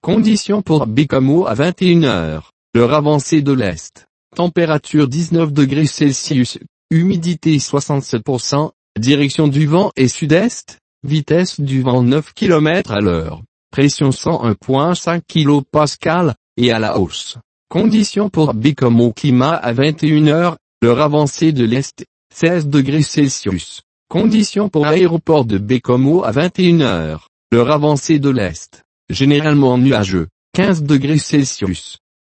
Conditions pour Bécamo à 21 heures. L'heure avancée de l'Est. Température 19 degrés Celsius. Humidité 67%. Direction du vent est sud-est. Vitesse du vent 9 km à l'heure. Pression 101,5 kPa, et à la hausse. Conditions pour Bécamo climat à 21 heures. L'heure avancée de l'Est. 16 degrés Celsius. Conditions pour aéroport de Bécamo à 21 heures. L'heure avancée de l'Est. Généralement nuageux. 15 degrés Celsius.